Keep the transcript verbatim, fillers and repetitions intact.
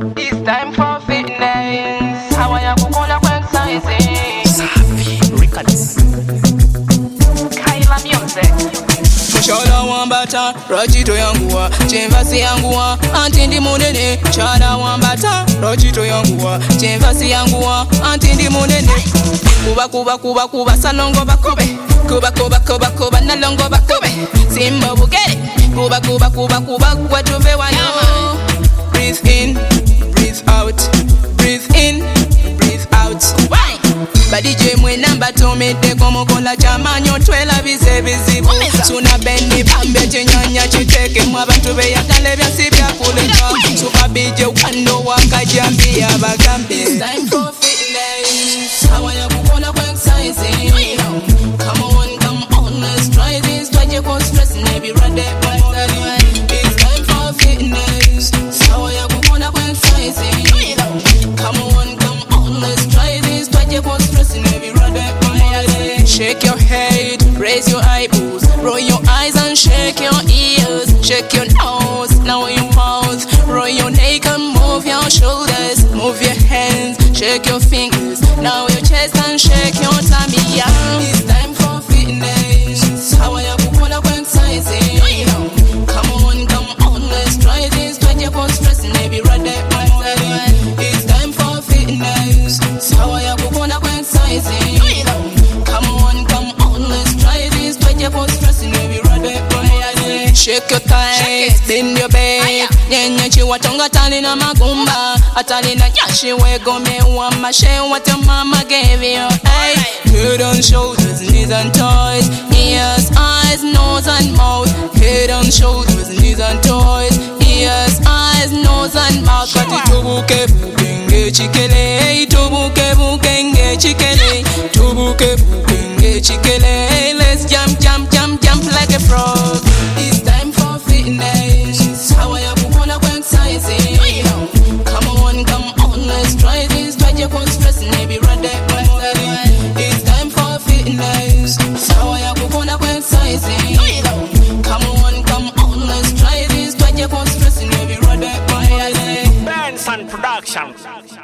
It's time for fitness. How I go on up exercising. Safi Records. Kaila music. Chala wambata, rachito yanguwa, chemvasi yanguwa, antindi munene. Chala wambata, rachito yanguwa, chemvasi yanguwa, antindi munene. Kuba kuba kuba kuba salongo bakube. Kuba kuba kuba kuba nalongo bakube. Simba bugere. Kuba kuba kuba kuba kwa tuve wanyama. Breathe in, breathe out. Breathe in, breathe out. Why? Badi je mwena batomete komo kola chamanyo twela bize bizibu. Suna bendi bambe chinyanya chiteke mwabantu beyagale byasi byakuleka. Suka bije wando wakajambia bagambe. It's time for fitness. How I wanna go exercising. Come on, come on, let's try this. Try your go stress and maybe run that one. It's time for fitness. How I wanna go exercising. Come on, come on, let's try this. Try your go stress and maybe run that one. Shake your head, raise your eyeballs, roll your eyes and shake your ears. Shake your nose, now your mouth, roll your neck and move your shoulders. Move your hands, shake your fingers, now your chest and shake your tummy. Yeah. It's time for fitness. How I wanna go exercising. Come on, come on, let's try this. Try your go stress and maybe run that one. It's time for fitness. How I wanna go exercising. Come on, come on, let's try this. Try your go stress and maybe run that one. Shake your thighs, bend your back. Nyenye chiwa tonga tali na magumba. Atali na yashi wego mewa mashe. What your mama gave you, hey. Head and shoulders, knees and toes. Ears, eyes, nose and mouth. Head and shoulders, knees and toes. Ears, eyes, nose and mouth. Kati tubuke bukenge chikele. Tubuke bukenge chikele. Tubuke bukenge chikele. Let's jump, jump, jump, jump like a frog. It's time for fitness. How I wanna go exercising. Come on, come on, let's try this. Try your go stress and maybe run that one. It's time for fitness. How I wanna go exercising. Come on, come on, let's try this. Try your go stress and maybe run that one. Benson Production.